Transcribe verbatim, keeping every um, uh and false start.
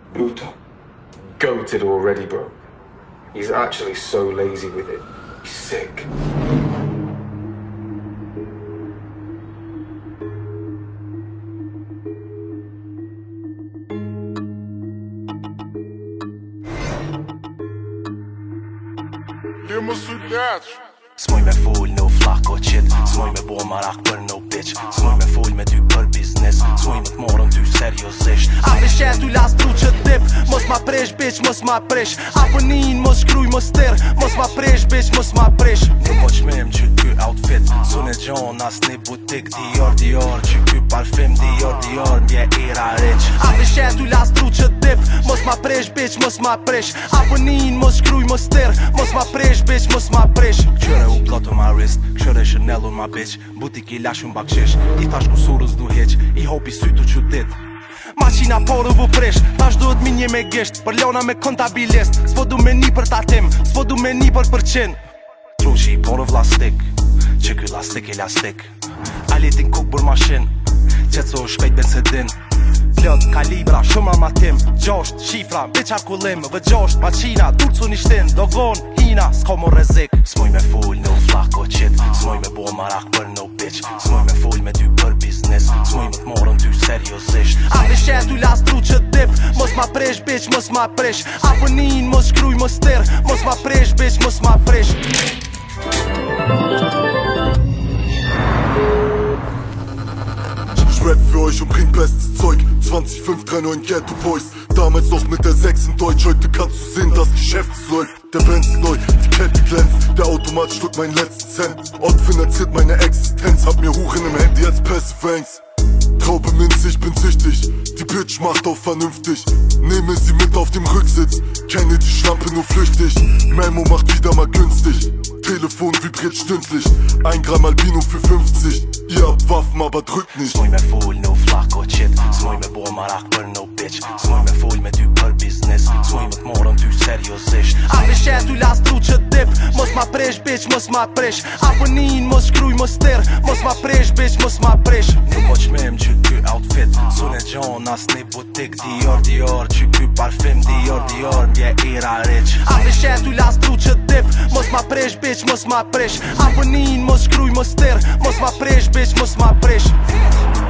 Buddha. Goated already, bro. He's actually so lazy with it. He's sick. S'muj me full no flak o qit, s'muj me bo marak për no bitch, s'muj me full me ty për biznes, s'muj me t'morën ty seriosisht. A peshet u lastru që dip, mos ma presh bitch, mos ma presh. Apo nin, mos shkruj, mos tir, mos ma presh bitch, mos ma presh. Nuk po qmim që ky outfit, su në gjon as një butik Dior Dior, që ky parfim Dior Dior, ndje era rich. A peshet u lastru që dip, mos ma presh bitch, mos ma presh. Apo nin, mos shkruj, mos tir, mos ma presh bitch, mos ma presh. Qyre u ploto ma wrist, këshëre Chanel un ma bitch, butik i lash un bakshish, i thash kusurës du heq, i hopi sytu që dit. Maqina porë vë presh, tash duhet mi një me gisht, për lona me kontabilist, s'po du me një për tatim, s'po du me një për përqin. Truqi i porë vlastik, që ky lastik elastik, alitin kuk bër mashin, qetso shpejt bensedin. Plot kalibra, shumë amatim, gjosht, shifra, bitch arkullim, vë gjosht, maqina, durcu një shtin, dogon, hina, s'ko mo rezik. S'muj me full no flak o qit, s'muj me bo marak për no bitch, s'muj me full me ty për biznes, s'muj me t'morën ty seriosisht. A peshet u lastru që dip, mos ma presh bitch, mos ma presh. Apo nin, mos shkruj, mos tir, mos ma presh bitch, mos ma presh. Ich rap für euch und bring bestes Zeug. zwanzig fünf drei neun Ghetto Boys. Damals noch mit der sechs in Deutsch. Heute kannst du sehen, das Geschäft läuft. Der Benz neu, die Kette glänzt. Der Automat schluckt meinen letzten Cent. Ort finanziert meine Existenz. Hab mir Huchen im Handy als Passive Angst. Traube Minze, ich bin süchtig. Die Bitch macht auf vernünftig. Nehme sie mit auf dem Rücksitz. Kenne die Schlampe nur flüchtig. Memo macht wieder mal günstig. Telefon vibriert stündlich. Ein Gramm Albino für fünfzig. Ihr habt Waffen, aber drückt nicht. S'muj me full no flak o qit, s'muj me bo marak për no bitch, s'muj me full me ty për biznes, s'muj me t'morën ty seriosisht. A peshet u lastru që dip, mos ma presh bitch, mos ma presh. Apo nin, mos shkruj, mos tir, mos ma presh bitch, mos ma presh. Nuk po qmim që ky outfit, su në gjon as një butik Dior Dior, që ky parfim Dior Dior, ndje era rich. A peshet u lastru që dip, mos ma presh bitch, mos ma presh. Apo nin, mos shkruj, mos tir, mos ma presh bitch, mos ma presh.